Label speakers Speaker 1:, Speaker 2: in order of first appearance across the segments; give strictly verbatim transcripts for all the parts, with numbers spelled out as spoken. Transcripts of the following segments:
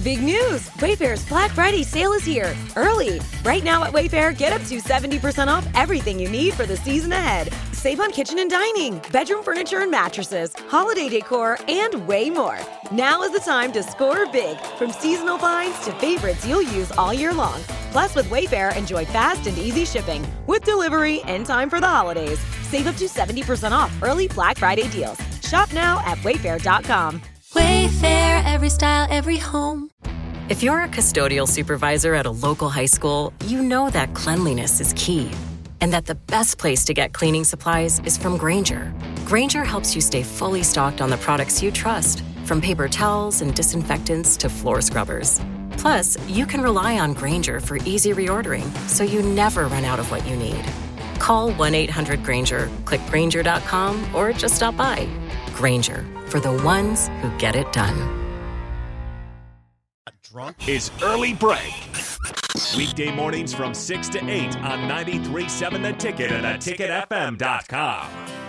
Speaker 1: Big news! Wayfair's Black Friday sale is here, early. Right now at Wayfair, get up to seventy percent off everything you need for the season ahead. Save on kitchen and dining, bedroom furniture and mattresses, holiday decor, and way more. Now is the time to score big, from seasonal finds to favorites you'll use all year long. Plus, with Wayfair, enjoy fast and easy shipping, with delivery in time for the holidays. Save up to seventy percent off early Black Friday deals. Shop now at wayfair dot com.
Speaker 2: Wayfair, every style, every home.
Speaker 3: If you're a custodial supervisor at a local high school, you know that cleanliness is key. And that the best place to get cleaning supplies is from Grainger. Grainger helps you stay fully stocked on the products you trust, from paper towels and disinfectants to floor scrubbers. Plus, you can rely on Grainger for easy reordering, so you never run out of what you need. Call one eight hundred Grainger, click Grainger dot com, or just stop by. Grainger, for the ones who get it done.
Speaker 4: Drunk is Early Break. Weekday mornings from six to eight on ninety-three point seven The Ticket and the ticket f m dot com.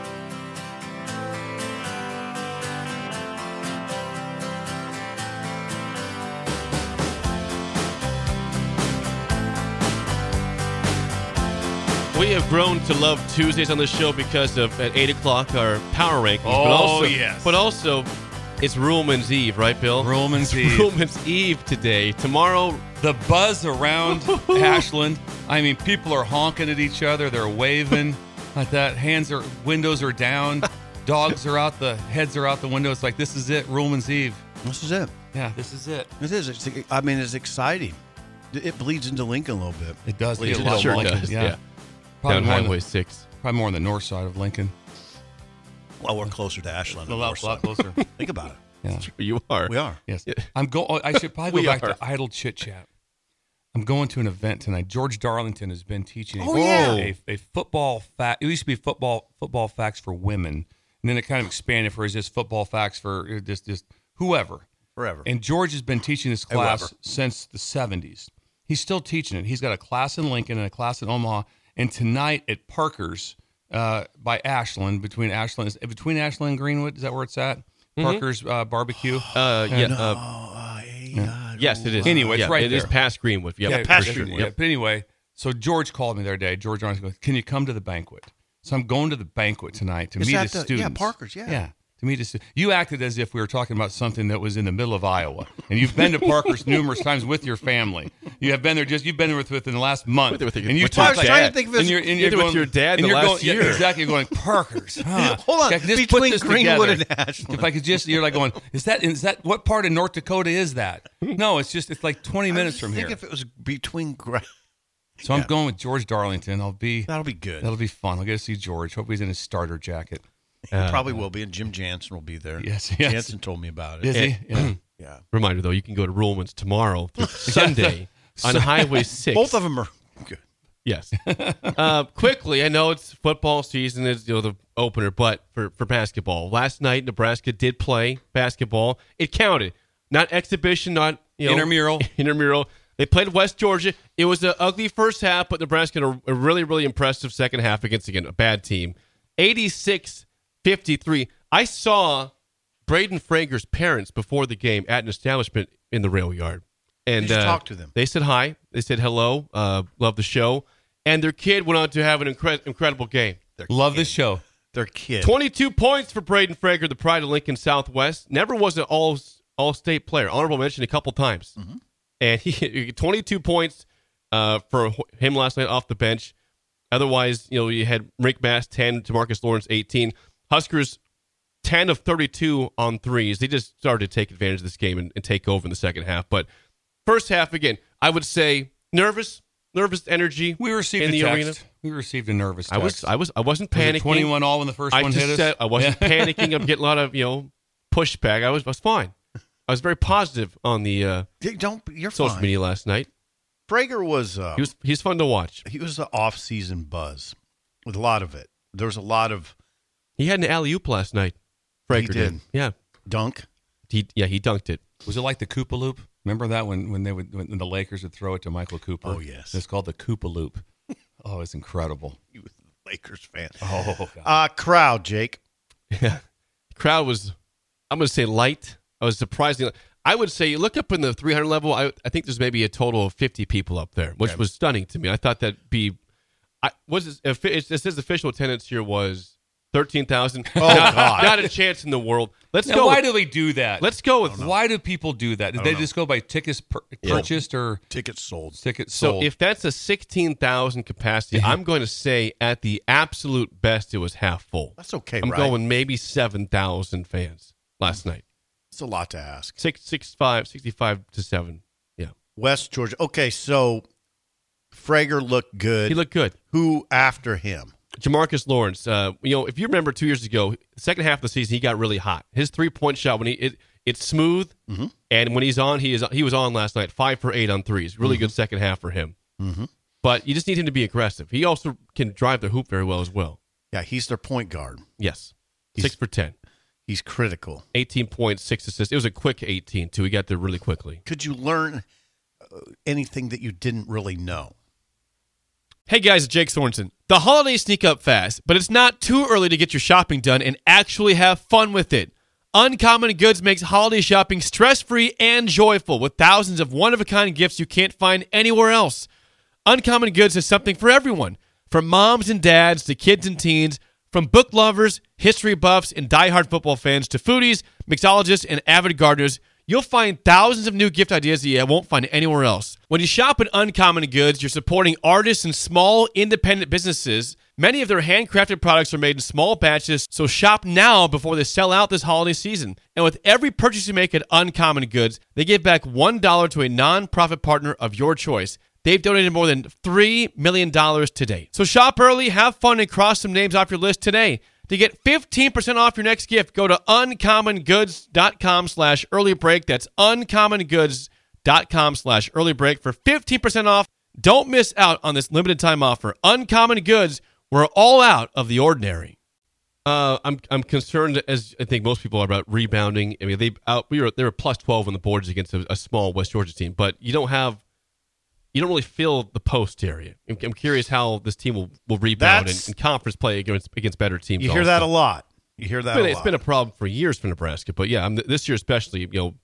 Speaker 5: We have grown to love Tuesdays on the show because of, at eight o'clock, our power rankings.
Speaker 6: Oh,
Speaker 5: but also,
Speaker 6: yes.
Speaker 5: But also, it's Ruhlman's Eve, right, Bill?
Speaker 6: Ruhlman's
Speaker 5: it's
Speaker 6: Eve.
Speaker 5: Ruhlman's Eve today. Tomorrow,
Speaker 6: the buzz around Ashland. I mean, people are honking at each other. They're waving like that. Hands are, windows are down. Dogs are out. The heads are out the window. It's like, this is it. Ruhlman's Eve.
Speaker 7: This is it.
Speaker 6: Yeah, this is it.
Speaker 7: It is. It's, I mean, it's exciting. It bleeds into Lincoln a little bit.
Speaker 6: It does.
Speaker 7: Bleeds
Speaker 6: It
Speaker 7: into
Speaker 5: sure
Speaker 7: Lincoln.
Speaker 5: does.
Speaker 6: Yeah.
Speaker 5: yeah.
Speaker 6: Probably
Speaker 5: Down
Speaker 6: more
Speaker 5: Highway
Speaker 6: on the,
Speaker 5: six.
Speaker 6: Probably more on the north side of Lincoln.
Speaker 7: Well, we're closer to Ashland.
Speaker 6: A lot, lot closer.
Speaker 7: Think about it.
Speaker 6: Yeah.
Speaker 5: You are.
Speaker 7: We are.
Speaker 6: Yes.
Speaker 5: Yeah.
Speaker 6: I'm go. oh, I should probably
Speaker 5: We
Speaker 6: go back
Speaker 5: are.
Speaker 6: to Idle Chit Chat. I'm going to an event tonight. George Darlington has been teaching a,
Speaker 7: Oh, yeah.
Speaker 6: a, a football fact. It used to be football football facts for women, and then it kind of expanded for just football facts for just just whoever.
Speaker 7: Forever.
Speaker 6: And George has been teaching this class
Speaker 7: Whoever.
Speaker 6: since the seventies. He's still teaching it. He's got a class in Lincoln and a class in Omaha. And tonight at Parker's uh, by Ashland, between Ashland is between Ashland and Greenwood, is that where it's at?
Speaker 5: Mm-hmm.
Speaker 6: Parker's uh, barbecue.
Speaker 5: Uh, yeah.
Speaker 7: No,
Speaker 5: Uh,
Speaker 7: uh, hey, uh,
Speaker 5: yes, it is.
Speaker 6: Anyway, it's
Speaker 5: yeah,
Speaker 6: right
Speaker 5: It is
Speaker 6: there.
Speaker 5: past Greenwood. Yep,
Speaker 6: Yeah,
Speaker 5: for
Speaker 7: past
Speaker 5: sure.
Speaker 7: Greenwood.
Speaker 6: Yeah,
Speaker 5: Yep.
Speaker 6: but anyway, so George called me the other day. George Arnold goes, "Can you come to the banquet?" So I'm going to the banquet tonight to
Speaker 7: Is
Speaker 6: meet
Speaker 7: that
Speaker 6: his
Speaker 7: the- yeah,
Speaker 6: students.
Speaker 7: Parker's, yeah.
Speaker 6: Yeah, to meet his stu- You acted as if we were talking about something that was in the middle of Iowa. And you've been to Parker's numerous times with your family. You have been there just, you've been there with within the last month.
Speaker 5: With- with-
Speaker 6: and you
Speaker 5: with
Speaker 6: talk
Speaker 5: your
Speaker 6: like
Speaker 5: dad.
Speaker 7: trying to think of his-
Speaker 6: and you're, and
Speaker 5: You
Speaker 6: you're
Speaker 5: did with
Speaker 6: going,
Speaker 5: your dad
Speaker 6: and
Speaker 5: the
Speaker 6: you're
Speaker 5: last
Speaker 6: going, yeah,
Speaker 5: year.
Speaker 6: exactly. You're going, Parker's. Huh.
Speaker 7: Hold on.
Speaker 6: If I could just put
Speaker 7: Between
Speaker 6: this
Speaker 7: Greenwood
Speaker 6: together.
Speaker 7: and Ashland.
Speaker 6: If I could just, you're like going, is that, is that, what part of North Dakota is that? No, it's just, it's like twenty minutes from
Speaker 7: I
Speaker 6: here.
Speaker 7: think if it was between... Gra-
Speaker 6: So I'm
Speaker 7: Yeah.
Speaker 6: going with George Darlington. I'll be
Speaker 7: That'll be good.
Speaker 6: That'll be fun. I'll get to see George. Hope he's in his starter jacket.
Speaker 7: He probably will be, and Jim Jansen will be there.
Speaker 6: Yes, yes.
Speaker 7: Jansen told me about it.
Speaker 6: Is he? Yeah.
Speaker 7: Yeah.
Speaker 5: Reminder, though, you can go to Ruhlman's tomorrow through Sunday on Highway six.
Speaker 7: Both of them are good.
Speaker 5: Yes. uh, quickly, I know it's football season, is you know the opener, but for, for basketball, last night Nebraska did play basketball. It counted, not exhibition, not you know
Speaker 6: Intramural.
Speaker 5: Intramural. They played West Georgia. It was an ugly first half, but Nebraska had a, a really, really impressive second half against again a bad team, eighty-six fifty-three. I saw Braden Frager's parents before the game at an establishment in the rail yard. And
Speaker 7: Did you
Speaker 5: uh,
Speaker 7: talk to them?
Speaker 5: They said hi. They said hello. Uh, love the show. And their kid went on to have an incre- incredible game.
Speaker 7: Their
Speaker 6: Love
Speaker 7: kid.
Speaker 6: this show.
Speaker 7: Their kid.
Speaker 5: twenty-two points for Braden Frager, the pride of Lincoln Southwest. Never was an all all state player. Honorable mention a couple times.
Speaker 7: Mm-hmm.
Speaker 5: And he twenty-two points uh, for him last night off the bench. Otherwise, you know, you had Rick Bass ten, DeMarcus Lawrence eighteen. Huskers ten of thirty-two on threes. They just started to take advantage of this game and, and take over in the second half. But first half, again, I would say nervous, nervous energy.
Speaker 6: We received
Speaker 5: in
Speaker 6: a
Speaker 5: the
Speaker 6: text.
Speaker 5: arena.
Speaker 6: We received a nervous
Speaker 5: I
Speaker 6: text.
Speaker 5: was, I was, I wasn't
Speaker 6: Was it
Speaker 5: panicking.
Speaker 6: twenty-one all when the first
Speaker 5: I
Speaker 6: one
Speaker 5: just
Speaker 6: hit us?
Speaker 5: said I wasn't
Speaker 6: Yeah.
Speaker 5: panicking. I'm getting a lot of you know pushback. I was, I was fine. I was very positive on the uh,
Speaker 7: You Don't you're
Speaker 5: social
Speaker 7: fine.
Speaker 5: media last night.
Speaker 7: Frager was uh,
Speaker 5: He was, he's fun to watch.
Speaker 7: he was the off-season buzz with a lot of it. There was a lot of
Speaker 5: He had an alley-oop last night. Frager
Speaker 7: He did.
Speaker 5: Yeah.
Speaker 7: dunk.
Speaker 5: He, yeah, he dunked it.
Speaker 6: Was it like the Koopa Loop? Remember that when, when they would when the Lakers would throw it to Michael Cooper?
Speaker 7: Oh, yes.
Speaker 6: It's called the Koopa Loop. Oh, it's incredible.
Speaker 7: He was a Lakers fan.
Speaker 6: Oh, God.
Speaker 7: Uh, crowd, Jake.
Speaker 5: Yeah. The crowd was, I'm going to say light. I was surprisingly, I would say you look up in the three hundred level. I, I think there's maybe a total of fifty people up there, which
Speaker 7: Okay.
Speaker 5: was stunning to me. I thought that'd be. I was it, it says official attendance here was thirteen thousand.
Speaker 7: Oh,
Speaker 5: not,
Speaker 7: God.
Speaker 5: not a chance in the world. Let's
Speaker 6: Now,
Speaker 5: go.
Speaker 6: why
Speaker 5: with,
Speaker 6: do they do that?
Speaker 5: let's go with.
Speaker 6: Why do people do that? Did they
Speaker 7: know.
Speaker 6: just go by tickets per- purchased or
Speaker 7: Tickets sold.
Speaker 6: tickets
Speaker 5: So
Speaker 6: sold?
Speaker 5: if that's a sixteen thousand capacity, I'm going to say at the absolute best it was half full.
Speaker 7: That's okay,
Speaker 5: I'm
Speaker 7: right?
Speaker 5: going maybe seven thousand fans last night.
Speaker 7: It's a lot to ask.
Speaker 5: Six, six, five, sixty-five to seven. Yeah,
Speaker 7: West Georgia. Okay, so Frager looked good.
Speaker 5: he looked good.
Speaker 7: Who after him?
Speaker 5: Jamarcus Lawrence, uh, you know, if you remember two years ago, the second half of the season, he got really hot. His three-point shot, when he it, it's smooth,
Speaker 7: Mm-hmm.
Speaker 5: and when he's on, he is he was on last night, five for eight on threes. Really good second half for him.
Speaker 7: Mm-hmm.
Speaker 5: But you just need him to be aggressive. He also can drive the hoop very well as well.
Speaker 7: Yeah, he's their point guard.
Speaker 5: Yes,
Speaker 7: He's-
Speaker 5: six for ten,
Speaker 7: He's critical.
Speaker 5: eighteen points, six assists. It was a quick eighteen too. He got there really quickly.
Speaker 7: Could you learn uh, anything that you didn't really know?
Speaker 8: Hey guys, it's Jake Sorensen. The holidays sneak up fast, but it's not too early to get your shopping done and actually have fun with it. Uncommon Goods makes holiday shopping stress-free and joyful with thousands of one-of-a-kind gifts you can't find anywhere else. Uncommon Goods has something for everyone, from moms and dads to kids and teens, from book lovers, history buffs, and diehard football fans to foodies, mixologists, and avid gardeners. You'll find thousands of new gift ideas that you won't find anywhere else. When you shop at Uncommon Goods, you're supporting artists and small, independent businesses. Many of their handcrafted products are made in small batches, so shop now before they sell out this holiday season. And with every purchase you make at Uncommon Goods, they give back one dollar to a nonprofit partner of your choice. They've donated more than three million dollars to date. So shop early, have fun, and cross some names off your list today. To get fifteen percent off your next gift, go to uncommongoods.com slash early break. That's uncommongoods.com slash early break for fifteen percent off. Don't miss out on this limited time offer. Uncommon Goods, we're all out of the ordinary.
Speaker 5: Uh, I'm I'm concerned, as I think most people are, about rebounding. I mean, they out we were they were plus twelve on the boards against a, a small West Georgia team, but you don't have you don't really feel the post area. I'm, I'm curious how this team will, will rebound in, in conference play against against better teams.
Speaker 7: You hear
Speaker 5: also.
Speaker 7: that a lot. You hear that
Speaker 5: It's been,
Speaker 7: a
Speaker 5: it's
Speaker 7: lot.
Speaker 5: been a problem for years for Nebraska, but yeah, I'm, this year especially, you know,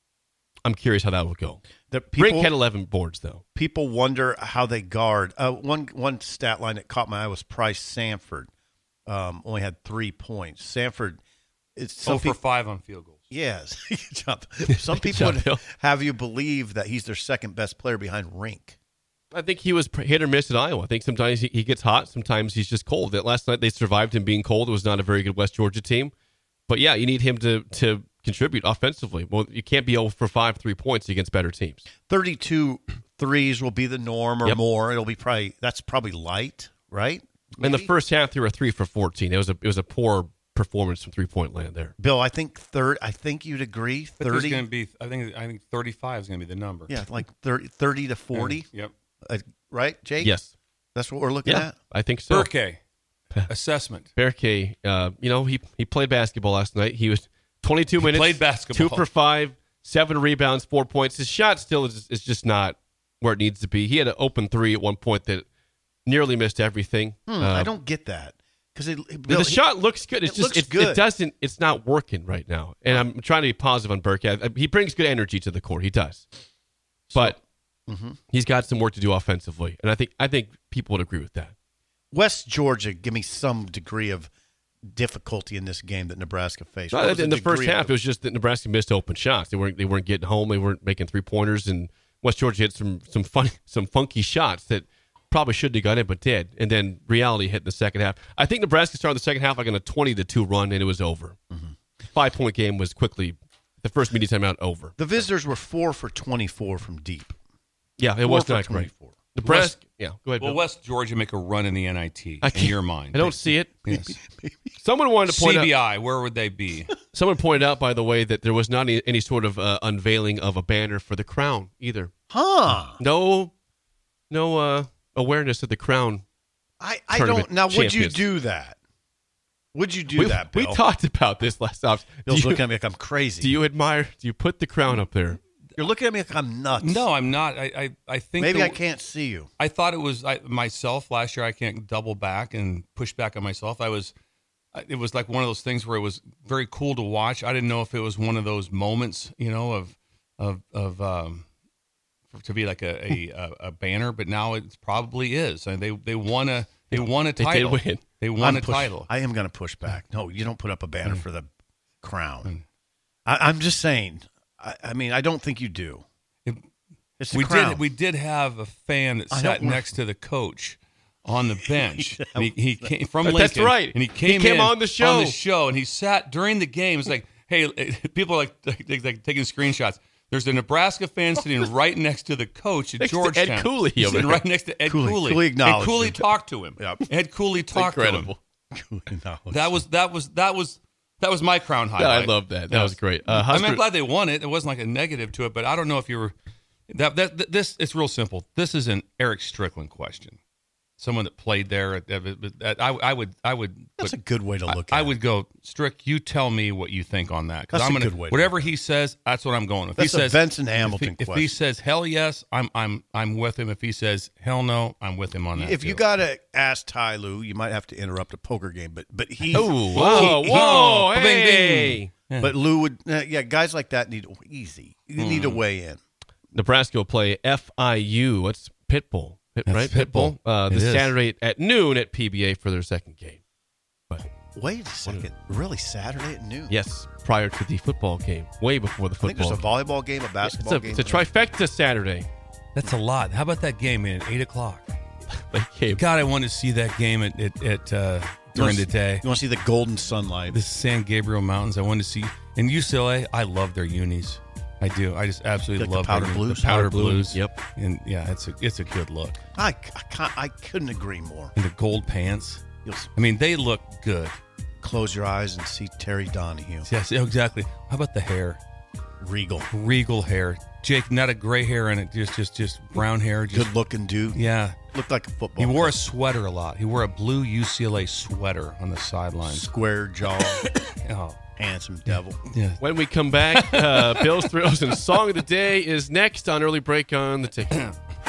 Speaker 5: I'm curious how that will go.
Speaker 7: The
Speaker 5: Brink
Speaker 7: people,
Speaker 5: had eleven boards though.
Speaker 7: people wonder how they guard. Uh, one one stat line that caught my eye was Price Sanford. Um, only had three points. Sanford, it's some
Speaker 6: oh for
Speaker 7: peop-
Speaker 6: five on field goals.
Speaker 7: Yes. Good job. Some
Speaker 5: Good
Speaker 7: people
Speaker 5: job,
Speaker 7: would
Speaker 5: Bill.
Speaker 7: have you believe that he's their second best player behind Rink.
Speaker 5: I think he was hit or miss at Iowa. I think sometimes he, he gets hot, sometimes he's just cold. That last night they survived him being cold. It was not a very good West Georgia team, but yeah, you need him to to contribute offensively. Well, you can't be zero for five three points against better teams.
Speaker 7: thirty-two threes will be the norm or
Speaker 5: Yep.
Speaker 7: more. It'll be probably that's probably light, right?
Speaker 5: In the
Speaker 7: Maybe?
Speaker 5: first half, they were three for fourteen. It was a it was a poor performance from three point land there.
Speaker 7: Bill, I think third. I think you'd agree.
Speaker 6: But there's
Speaker 7: Thirty,
Speaker 6: going to be, I think, I think thirty-five is going to be the number.
Speaker 7: yeah, like thirty, thirty to forty.
Speaker 6: Yep.
Speaker 7: Uh, right, Jake?
Speaker 5: Yes,
Speaker 7: That's what we're looking
Speaker 5: yeah,
Speaker 7: at.
Speaker 5: I think so.
Speaker 6: Burke, assessment.
Speaker 5: Berkay, uh, you know, he he played basketball last night. He was twenty-two
Speaker 6: He
Speaker 5: minutes,
Speaker 6: played basketball.
Speaker 5: two for five, seven rebounds, four points. His shot still is, is just not where it needs to be. He had an open three at one point that nearly missed everything.
Speaker 7: Hmm,
Speaker 5: Uh,
Speaker 7: I don't get that because it, it-
Speaker 5: the
Speaker 7: Bill, he-
Speaker 5: shot looks good. It's
Speaker 7: it
Speaker 5: just
Speaker 7: looks
Speaker 5: it,
Speaker 7: good.
Speaker 5: it doesn't. It's not working right now. And I'm trying to be positive on Berkay. I- He brings good energy to the court. He does, but
Speaker 7: Mhm.
Speaker 5: he's got some work to do offensively. And I think I think people would agree with that.
Speaker 7: West Georgia, give me some degree of difficulty in this game that Nebraska faced.
Speaker 5: No,
Speaker 7: What was
Speaker 5: in the first
Speaker 7: degree of
Speaker 5: half, it was just that Nebraska missed open shots. They weren't they weren't getting home. They weren't making three pointers, and West Georgia hit some some fun some funky shots that probably shouldn't have got in, but did. And then reality hit in the second half. I think Nebraska started the second half like on a twenty to two run, and it was over.
Speaker 7: Mm-hmm.
Speaker 5: Five point game was quickly the first media timeout over.
Speaker 7: The visitors were four for twenty-four from deep.
Speaker 5: Yeah, it
Speaker 7: Four
Speaker 5: was
Speaker 7: for
Speaker 5: not great.
Speaker 7: twenty-four.
Speaker 5: Nebraska, yeah, go ahead.
Speaker 6: Will
Speaker 5: Bill.
Speaker 6: West Georgia make a run in the N I T
Speaker 5: I
Speaker 6: in
Speaker 5: can't-
Speaker 6: your mind?
Speaker 5: I don't see it.
Speaker 6: Yes.
Speaker 5: Someone wanted to point out.
Speaker 6: C B I, where would they be?
Speaker 5: Someone pointed out, by the way, that there was not any, any sort of uh, unveiling of a banner for the crown either.
Speaker 7: Huh.
Speaker 5: No, no uh, awareness of the crown.
Speaker 7: I, I
Speaker 5: Tournament
Speaker 7: don't. Now, would you
Speaker 5: champions.
Speaker 7: do that? Would you do
Speaker 5: we,
Speaker 7: that, Bill?
Speaker 5: We talked about this last time.
Speaker 7: Bill's
Speaker 5: do you,
Speaker 7: looking at me like I'm crazy.
Speaker 5: do you admire? Do you put the crown up there?
Speaker 7: You're looking at me like I'm nuts.
Speaker 6: No, I'm not. I I, I think
Speaker 7: Maybe
Speaker 6: the-
Speaker 7: I can't see you.
Speaker 6: I thought it was I, myself last year. I can't double back and push back on myself. I was, it was like one of those things where it was very cool to watch. I didn't know if it was one of those moments, you know, of of of um, to be like a, a, a banner, but now it probably is. And they they won a they won a title.
Speaker 5: They did win.
Speaker 6: They won
Speaker 7: I'm
Speaker 6: a
Speaker 7: push,
Speaker 6: title.
Speaker 7: I am going to push back. No, you don't put up a banner
Speaker 6: Mm.
Speaker 7: for the crown.
Speaker 6: Mm.
Speaker 7: I, I'm just saying. I, I mean, I don't think you do.
Speaker 6: It-
Speaker 7: It's the
Speaker 6: we
Speaker 7: crown.
Speaker 6: did we did have a fan that
Speaker 7: I
Speaker 6: sat
Speaker 7: don't-
Speaker 6: next to the coach on the bench. And he, he came from
Speaker 5: That's
Speaker 6: Lincoln.
Speaker 5: right.
Speaker 6: And he
Speaker 5: He
Speaker 6: came
Speaker 5: came
Speaker 6: in
Speaker 5: on the show.
Speaker 6: on the show, and he sat during the game. It's like, hey, people are like, like, like taking screenshots. There's a Nebraska fan sitting right next to the coach at
Speaker 5: Next to
Speaker 6: Georgetown.
Speaker 5: Ed Cooley
Speaker 6: He's
Speaker 5: over
Speaker 6: sitting
Speaker 5: there.
Speaker 6: right next to Ed
Speaker 7: Cooley.
Speaker 6: Cooley.
Speaker 7: Cooley
Speaker 6: Ed
Speaker 7: acknowledged
Speaker 6: Cooley
Speaker 7: it.
Speaker 6: talked to him.
Speaker 7: Yep.
Speaker 6: Ed Cooley talked
Speaker 5: Incredible.
Speaker 6: to him. That was that was that was that was my crown
Speaker 5: Yeah,
Speaker 6: highlight.
Speaker 5: I love that. That
Speaker 6: Yes.
Speaker 5: was great. Uh,
Speaker 6: I mean,
Speaker 5: Husker-
Speaker 6: I'm glad they won it. It wasn't like a negative to it, but I don't know if you were that that, that this. It's real simple. This is an Eric Strickland question. Someone that played there. At, at, at, I, I would. I would.
Speaker 7: That's
Speaker 6: put-
Speaker 7: a good way to look
Speaker 6: I,
Speaker 7: at
Speaker 6: I
Speaker 7: it.
Speaker 6: would go, Strick. You tell me what you think on that. 'Cause
Speaker 7: That's
Speaker 6: I'm
Speaker 7: a
Speaker 6: gonna,
Speaker 7: good way to
Speaker 6: Whatever he says, that's what I'm going with.
Speaker 7: That's
Speaker 6: he
Speaker 7: a
Speaker 6: says
Speaker 7: Benson
Speaker 6: if he-
Speaker 7: Hamilton
Speaker 6: If he,
Speaker 7: question.
Speaker 6: says hell yes, I'm I'm I'm with him. If he says hell no, I'm with him on that.
Speaker 7: If you
Speaker 6: too.
Speaker 7: got to ask Ty Lue, you might have to interrupt a poker game. But but he.
Speaker 5: Oh, whoa,
Speaker 7: he- he-
Speaker 5: whoa,
Speaker 6: Bing,
Speaker 5: hey.
Speaker 6: bing.
Speaker 7: But Lou would. Uh, yeah, guys like that need easy. You need to
Speaker 6: Hmm.
Speaker 7: weigh in.
Speaker 5: Nebraska will play F I U. What's Pitbull? Pit,
Speaker 6: That's
Speaker 5: right?
Speaker 6: Pitbull.
Speaker 5: Uh,
Speaker 6: It
Speaker 5: this
Speaker 6: is.
Speaker 5: Saturday at noon at P B A for their second game. But
Speaker 7: Wait a second. Really, Saturday at noon?
Speaker 5: yes, prior to the football game, way before the
Speaker 7: I think
Speaker 5: football.
Speaker 7: there's a volleyball game, a
Speaker 5: it's
Speaker 7: basketball
Speaker 5: a,
Speaker 7: game.
Speaker 5: it's a trifecta Saturday.
Speaker 6: That's a lot. How about that game in at eight o'clock?
Speaker 5: They came.
Speaker 6: God, I want to see that game at at, at uh, during the day.
Speaker 7: You want to see the golden sunlight?
Speaker 6: The San Gabriel Mountains. I want to see. And U C L A, I love their unis. I do. I just absolutely
Speaker 7: Like the
Speaker 6: love
Speaker 7: powder
Speaker 6: their,
Speaker 7: blues?
Speaker 6: The powder
Speaker 5: Powder blue,
Speaker 6: blues.
Speaker 5: yep.
Speaker 6: And yeah, it's a it's a good look.
Speaker 7: I, I, can't, I couldn't agree more.
Speaker 6: And the gold pants.
Speaker 7: You'll s-
Speaker 6: I mean, they look good.
Speaker 7: close your eyes and see Terry Donahue.
Speaker 6: Yes, exactly. How about the hair?
Speaker 7: Regal.
Speaker 6: Regal hair. Jake, not a gray hair in it, just just just brown hair. Just,
Speaker 7: Good looking dude.
Speaker 6: Yeah.
Speaker 7: Looked like a football
Speaker 6: He wore a
Speaker 7: player.
Speaker 6: sweater a lot. He wore a blue U C L A sweater on the sideline.
Speaker 7: Square jaw,
Speaker 6: Oh,
Speaker 7: handsome devil.
Speaker 6: yeah.
Speaker 5: When we come back, uh, Bill's Thrills and Song of the Day is next on Early Break on the Ticket.